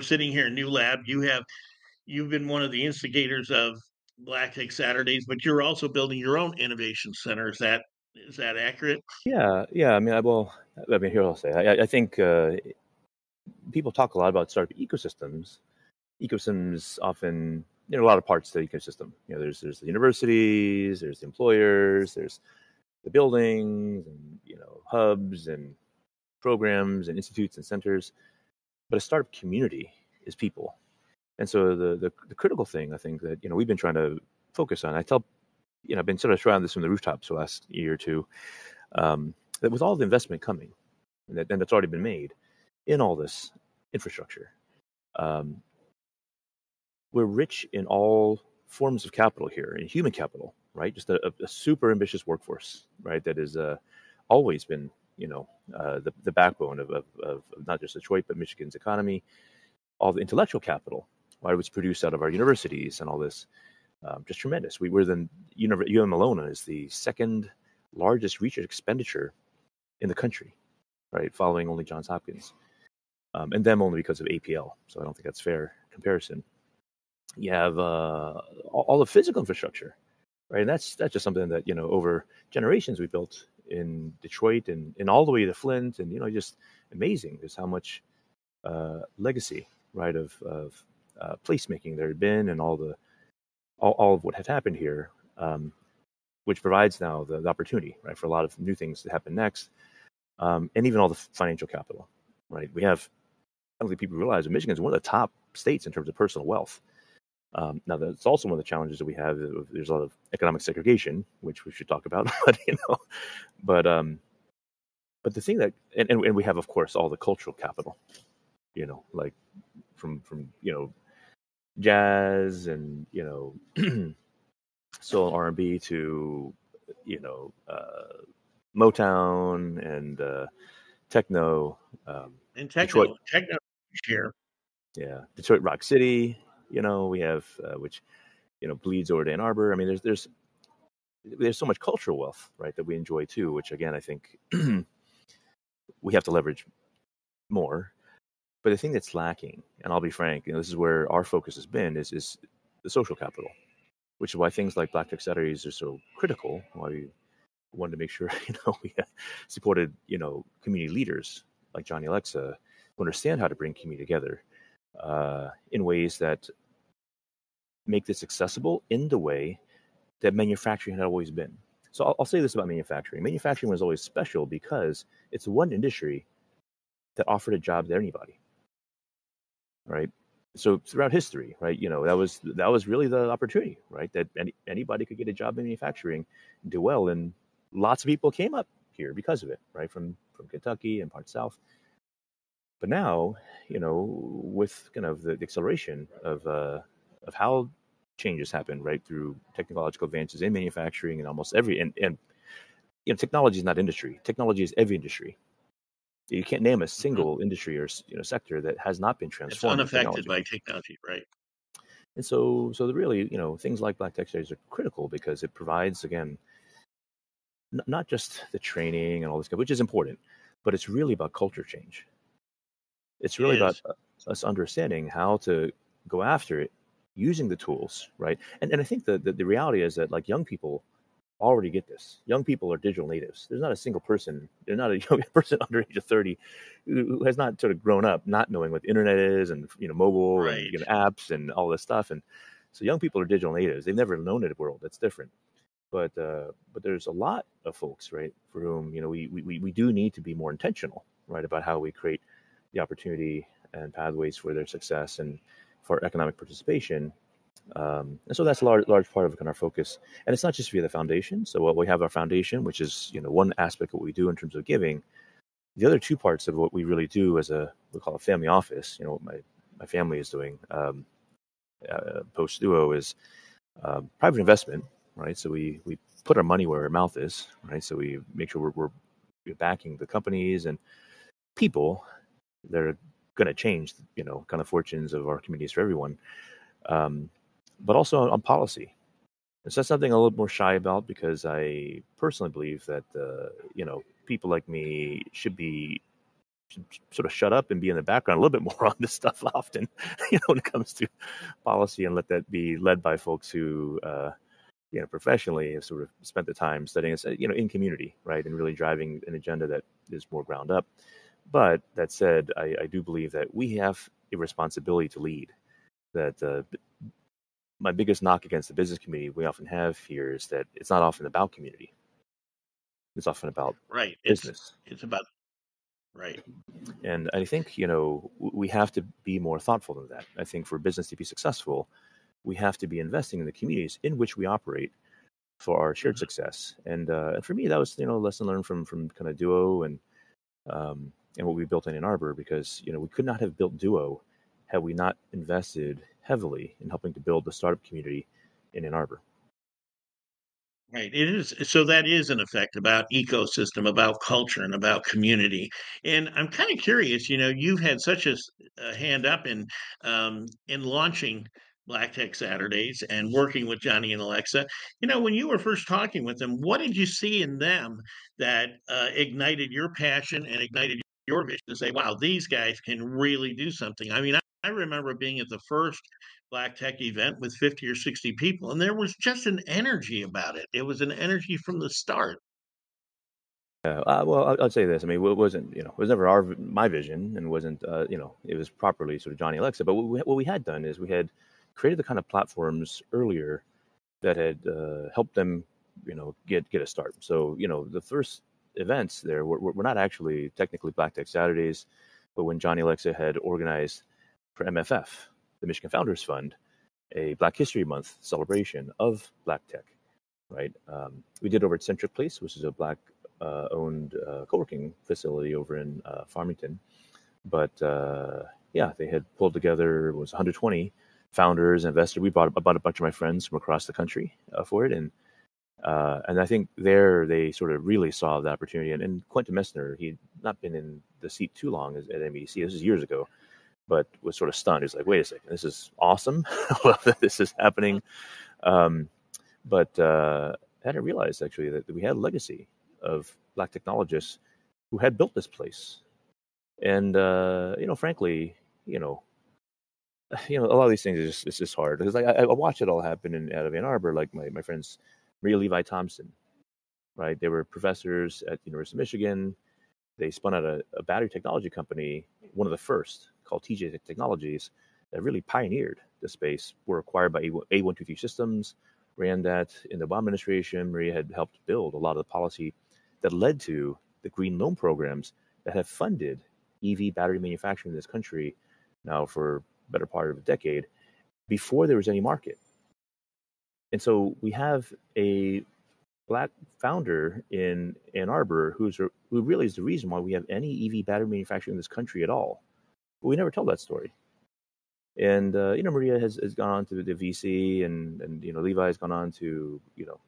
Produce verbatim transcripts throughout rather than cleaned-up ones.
sitting here in New Lab. You have you've been one of the instigators of Black Tech Saturdays, but you're also building your own innovation center. Is that is that accurate? Yeah, yeah. I mean, I, well, I mean, here I'll say, I, I think uh, people talk a lot about startup ecosystems. Ecosystems often, there are a lot of parts to the ecosystem. You know, there's there's the universities, there's the employers, there's the buildings, and you know, hubs and programs and institutes and centers. But a startup community is people. And so the, the the critical thing I think that you know we've been trying to focus on. I tell you know I've been sort of trying this from the rooftops for the last year or two. Um, that with all the investment coming, and, that, and that's already been made in all this infrastructure, um, we're rich in all forms of capital here, in human capital, right? Just a, a super ambitious workforce, right? That has uh, always been, you know, uh, the the backbone of, of, of not just Detroit but Michigan's economy. All the intellectual capital, right, was produced out of our universities and all this, um, just tremendous. We were the U M Malona is the second largest research expenditure in the country, right, following only Johns Hopkins, um, and them only because of A P L. So I don't think that's fair comparison. You have uh, all, all the physical infrastructure, right, and that's that's just something that you know over generations we built in Detroit and, and all the way to Flint, and you know just amazing just how much uh, legacy, right, of of uh, placemaking there had been, and all the all, all of what had happened here, um, which provides now the, the opportunity, right, for a lot of new things to happen next, um, and even all the financial capital, right. We have, I don't think people realize that Michigan is one of the top states in terms of personal wealth. Um, now, that's also one of the challenges that we have. There's a lot of economic segregation, which we should talk about, but you know, but um, but the thing that, and, and, and we have, of course, all the cultural capital, you know, like from from you know, jazz and you know, soul R and B to you know, uh, Motown and uh, techno, um, And Detroit, techno techno here. yeah, Detroit Rock City. You know, we have uh, which you know bleeds over to Ann Arbor. I mean, there's there's there's so much cultural wealth, right, that we enjoy too. Which again, I think we have to leverage more. But the thing that's lacking, and I'll be frank, you know, this is where our focus has been, is is the social capital, which is why things like Black Tech Saturdays are so critical. Why we wanted to make sure, you know, we supported, you know, community leaders like Johnny Alexa who understand how to bring community together uh, in ways that make this accessible in the way that manufacturing had always been. So I'll, I'll say this about manufacturing. Manufacturing was always special because it's one industry that offered a job to anybody, right? So throughout history, right, you know, that was that was really the opportunity, right? That any, anybody could get a job in manufacturing and do well, and lots of people came up here because of it, right, from from Kentucky and parts south. But now, you know, with kind of the, the acceleration of uh, of how changes happen, right, through technological advances in manufacturing and almost every and, and you know, technology is not industry. Technology is every industry. You can't name a Mhm. single industry or you know sector that has not been It's transformed with unaffected technology. by technology, right? And so, so the really, you know, things like Black Tech Studies are critical because it provides, again, n- not just the training and all this stuff, which is important, but it's really about culture change. It's It really about is. uh, us understanding how to go after it using the tools, right? And and I think the, the the reality is that like young people already get this. Young people are digital natives. There's not a single person, there's not a young person under age of thirty who who has not sort of grown up not knowing what the internet is and you know mobile and Right. you know apps and all this stuff. And so young people are digital natives. They've never known a world that's different. But uh, but there's a lot of folks, right, for whom you know we, we we do need to be more intentional, right, about how we create the opportunity and pathways for their success and for economic participation. Um, and so that's a large, large part of kind of our focus. And it's not just via the foundation. So what we have our foundation, which is you know one aspect of what we do in terms of giving. The other two parts of what we really do as a we call a family office. You know what my my family is doing um, uh, post duo is um, private investment, right? So we we put our money where our mouth is, right? So we make sure we're, we're backing the companies and people that are going to change, you know, kind of fortunes of our communities for everyone, um, but also on policy. And so that's something I'm a little more shy about because I personally believe that uh, you know people like me should be sort of shut up and be in the background a little bit more on this stuff often, you know, when it comes to policy, and let that be led by folks who, uh, you know, professionally have sort of spent the time studying, you know, in community, right, and really driving an agenda that is more ground up. But that said, I, I do believe that we have a responsibility to lead. That uh, my biggest knock against the business community we often have here is that it's not often about community. It's often about Right. It's business. it's about right. And I think, you know, we have to be more thoughtful than that. I think for business to be successful, we have to be investing in the communities in which we operate for our shared success. And uh, and for me, that was, you know, a lesson learned from from kind of Duo and um, and what we built in Ann Arbor, because, you know, we could not have built Duo had we not invested heavily in helping to build the startup community in Ann Arbor. Right. It is. So that is in effect about ecosystem, about culture, and about community. And I'm kind of curious, you know, you've had such a, s- a hand up in um, in launching Black Tech Saturdays and working with Johnny and Alexa. You know, when you were first talking with them, what did you see in them that uh, ignited your passion and ignited your vision to say, wow, these guys can really do something? I mean, I, I remember being at the first Black Tech event with fifty or sixty people, and there was just an energy about it. It was an energy from the start. Yeah, uh, well, I'll, I'll say this. I mean, it wasn't, you know, it was never our my vision, and wasn't, uh, you know, it was properly sort of Johnny Alexa. But what we, what we had done is we had created the kind of platforms earlier that had uh, helped them, you know, get get a start. So, you know, the first events there were, were not actually technically Black Tech Saturdays, but when Johnny Alexa had organized for M F F, the Michigan Founders Fund, a Black History Month celebration of Black Tech, right? Um, we did over at Centric Place, which is a Black uh, owned uh, co-working facility over in uh, Farmington. But uh, yeah, they had pulled together, it was one hundred twenty founders, investors. We brought about a bunch of my friends from across the country uh, for it. And uh, and I think there they sort of really saw the opportunity. And, and Quentin Messner, he'd not been in the seat too long at M E D C. This is years ago, but was sort of stunned. He's like, wait a second, this is awesome. I love that this is happening. Um, but uh, I hadn't realized actually that we had a legacy of Black technologists who had built this place. And uh, you know, frankly, you know, you know, a lot of these things is just, it's just hard because like, I, I watch it all happen in out of Ann Arbor. Like my, my friends, Maria Levi Thompson, right? They were professors at the University of Michigan. They spun out a, a battery technology company, one of the first, called T J Technologies, that really pioneered the space. Were acquired by A one twenty-three Systems, ran that in the Obama administration. Maria had helped build a lot of the policy that led to the green loan programs that have funded E V battery manufacturing in this country now for better part of a decade before there was any market. And so we have a Black founder in Ann Arbor who's who really is the reason why we have any E V battery manufacturing in this country at all. But we never tell that story. And uh, you know, Maria has, has gone on to the V C, and and you know, Levi has gone on to you know,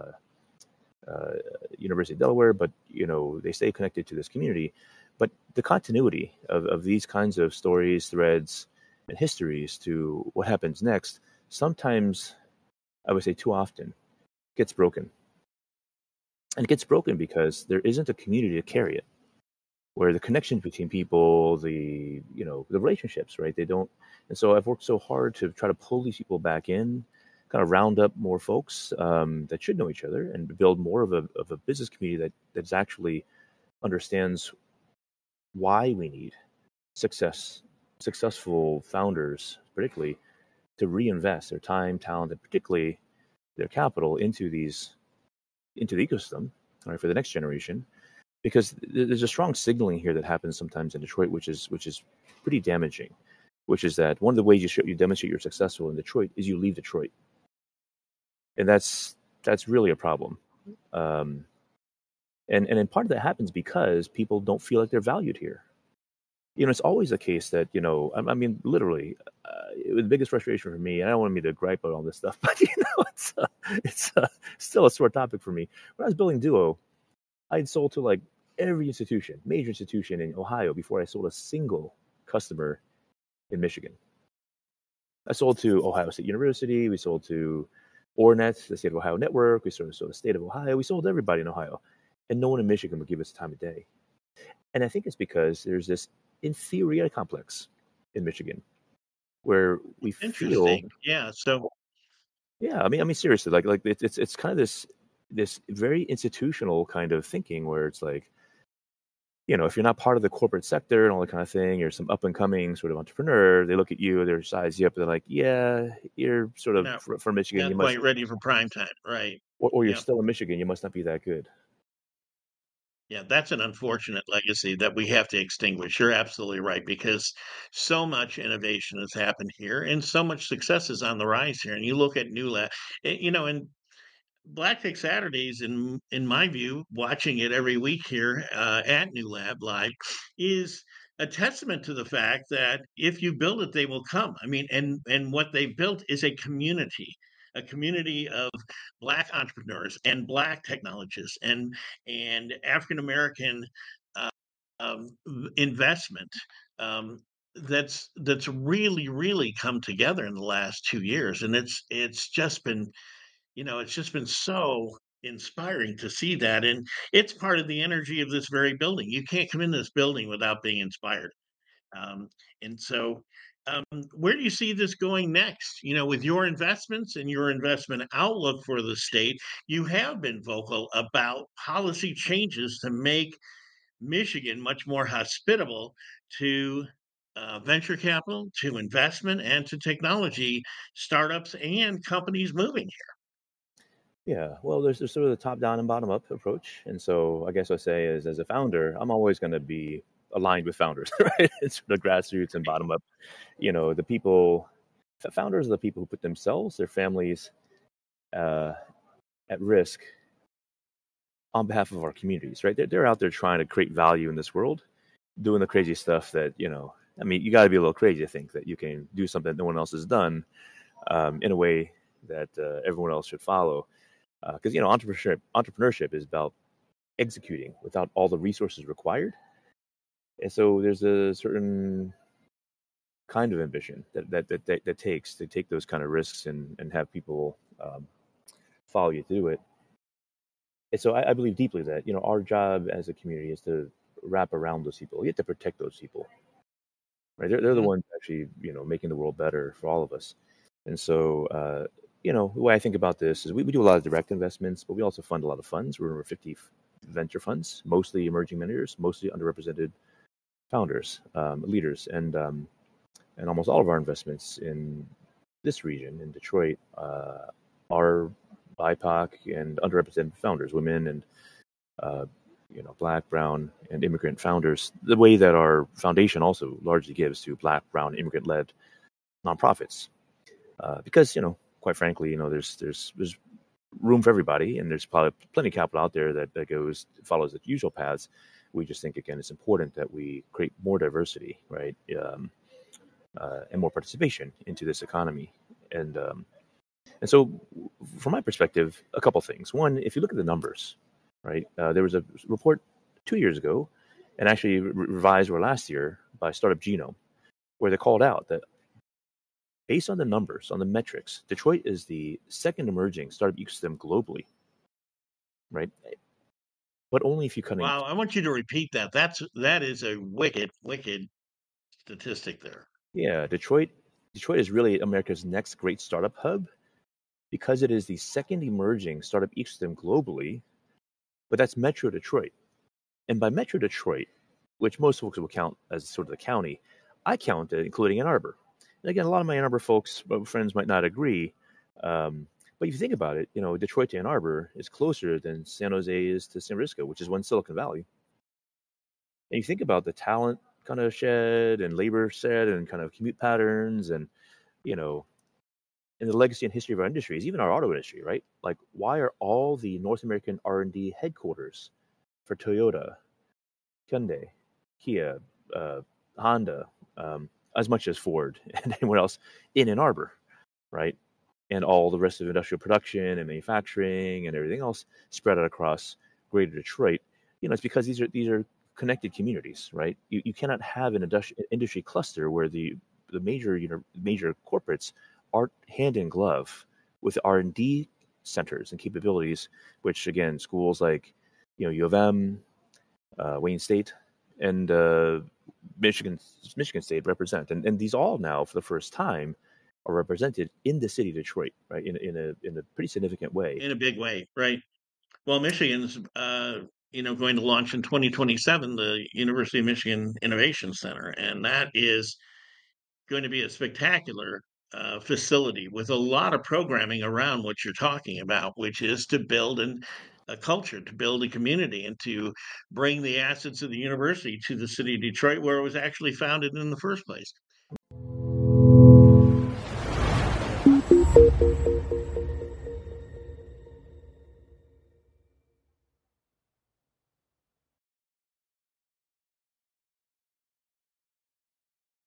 uh, uh, University of Delaware. But you know, they stay connected to this community. But the continuity of, of these kinds of stories, threads, and histories to what happens next, sometimes, I would say too often, gets broken. And it gets broken because there isn't a community to carry it, where the connections between people, the you know the relationships, right? They don't. And so I've worked so hard to try to pull these people back in, kind of round up more folks um, that should know each other, and build more of a of a business community that that's actually understands why we need success, successful founders, particularly to reinvest their time, talent, and particularly their capital into these into the ecosystem, right, for the next generation. Because there's a strong signaling here that happens sometimes in Detroit, which is which is pretty damaging. Which is that one of the ways you show, you demonstrate you're successful in Detroit is you leave Detroit, and that's that's really a problem. Um, and and in part of that happens because people don't feel like they're valued here. You know, it's always the case that you know, I, I mean, literally, uh, it was the biggest frustration for me. And I don't want me to gripe about all this stuff, but you know, it's uh, it's uh, still a sore topic for me. When I was building Duo, I'd sold to like every institution, major institution in Ohio before I sold a single customer in Michigan. I sold to Ohio State University. We sold to Ornet, the State of Ohio Network. We sold to the State of Ohio. We sold to everybody in Ohio. And no one in Michigan would give us time of day. And I think it's because there's this inferiority complex in Michigan where we feel, Interesting. Yeah. So yeah, I mean, I mean, seriously, like, like it's it's it's kind of this this very institutional kind of thinking where it's like, you know, if you're not part of the corporate sector and all that kind of thing, you're some up and coming sort of entrepreneur. They look at you, they size you up, they're like, yeah, you're sort of not fr- from Michigan, not you must, quite ready for prime time. Right. or, or you're Yeah. still in Michigan, you must not be that good. Yeah, that's an unfortunate legacy that we have to extinguish. You're absolutely right, because so much innovation has happened here and so much success is on the rise here. And you look at New Lab, eh, you know, and Black Tech Saturdays, in in my view, watching it every week here uh, at New Lab Live, is a testament to the fact that if you build it, they will come. I mean, and and what they built is a community, a community of Black entrepreneurs and Black technologists and and African American uh, um, investment. Um, that's that's really really come together in the last two years, and it's it's just been you know, it's just been so inspiring to see that. And it's part of the energy of this very building. You can't come in this building without being inspired. Um, and so, um, where do you see this going next? You know, with your investments and your investment outlook for the state, you have been vocal about policy changes to make Michigan much more hospitable to uh, venture capital, to investment, and to technology startups and companies moving. Yeah, well, there's, there's sort of the top down and bottom up approach. And so I guess what I say is, as a founder, I'm always going to be aligned with founders, right? It's sort of grassroots and bottom up. You know, the people, the founders are the people who put themselves, their families uh, at risk on behalf of our communities, right? They're, they're out there trying to create value in this world, doing the crazy stuff that, you know, I mean, you got to be a little crazy to think that you can do something that no one else has done um, in a way that uh, everyone else should follow. Because, uh, you know, entrepreneurship, entrepreneurship is about executing without all the resources required. And so there's a certain kind of ambition that that that, that, that takes to take those kind of risks and, and have people um, follow you to do it. And so I, I believe deeply that, you know, our job as a community is to wrap around those people. You have to protect those people, right? They're, they're the Mhm. ones actually, you know, making the world better for all of us. And so, uh, you know, the way I think about this is we, we do a lot of direct investments, but we also fund a lot of funds. We're over fifty venture funds, mostly emerging managers, mostly underrepresented founders, um, leaders, and um, and almost all of our investments in this region in Detroit uh, are B I P O C and underrepresented founders, women and uh, you know, Black, Brown, and immigrant founders. The way that our foundation also largely gives to Black, Brown, immigrant-led nonprofits, uh, because you know, quite frankly, you know, there's there's there's room for everybody, and there's probably plenty of capital out there that, that goes follows the usual paths. We just think again, it's important that we create more diversity, right, um, uh, and more participation into this economy, and um, and so, from my perspective, a couple things. One, if you look at the numbers, right, uh, there was a report two years ago, and actually re- revised or last year by Startup Genome, where they called out that based on the numbers, on the metrics, Detroit is the second emerging startup ecosystem globally, right? But only if you cut in. Wow, I want you to repeat that. That's that is a wicked, wicked statistic there. Yeah, Detroit. Detroit is really America's next great startup hub because it is the second emerging startup ecosystem globally. But that's Metro Detroit, and by Metro Detroit, which most folks will count as sort of the county, I count it including Ann Arbor. And again, a lot of my Ann Arbor folks, uh, friends, might not agree. Um, but if you think about it, you know, Detroit to Ann Arbor is closer than San Jose is to San Francisco, which is one Silicon Valley. And you think about the talent kind of shed and labor shed and kind of commute patterns and, you know, in the legacy and history of our industries, even our auto industry, right? Like, why are all the North American R and D headquarters for Toyota, Hyundai, Kia, uh, Honda, um, as much as Ford and anyone else in Ann Arbor, right? And all the rest of industrial production and manufacturing and everything else spread out across Greater Detroit. You know, it's because these are these are connected communities, right? You you cannot have an industri- industry cluster where the the major you know major corporates are hand in glove with R and D centers and capabilities, which again schools like you know U of M, uh, Wayne State, and uh, Michigan Michigan State represent, and, and these all now for the first time are represented in the city of Detroit, right? In in a in a pretty significant way. In a big way, right? Well, Michigan's, uh, you know, going to launch in twenty twenty-seven the University of Michigan Innovation Center, and that is going to be a spectacular uh, facility with a lot of programming around what you're talking about, which is to build an, a culture, to build a community, and to bring the assets of the university to the city of Detroit, where it was actually founded in the first place.